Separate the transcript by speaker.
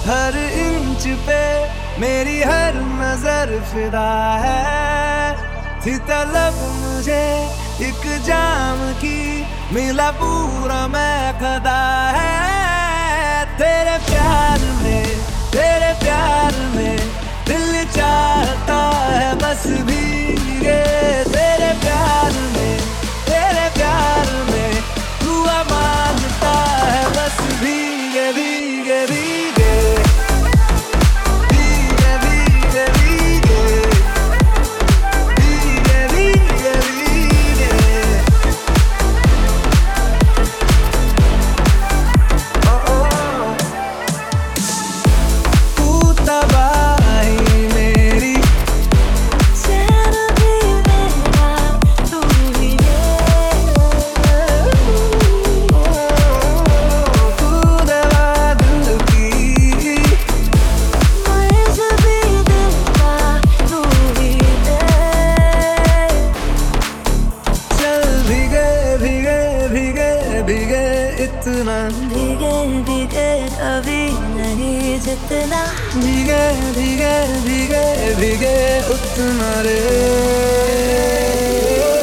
Speaker 1: हर inch पे मेरी हर नजर फिदा है। थी तलब मुझे एक जाम की, मिला पूरा मैं खदा है। तेरे प्यार में दिल चाहता है बस भीगे। तेरे प्यार में हुआ मानता है बस भीगे भीगे भीगे भीगे भीगे भीगे भीगे भीगे भीगे। तू तबाही मेरी,
Speaker 2: चैन भी मेरा तू ही
Speaker 1: तू दवा दिल की,
Speaker 2: मर्ज़ भी दिल का तू ही
Speaker 1: चल भीगे भीगे भीगे भीगे इतना,
Speaker 2: भीगे भीगे कभी नहीं जितना,
Speaker 1: भीगे भीगे भीगे भीगे उतना रे।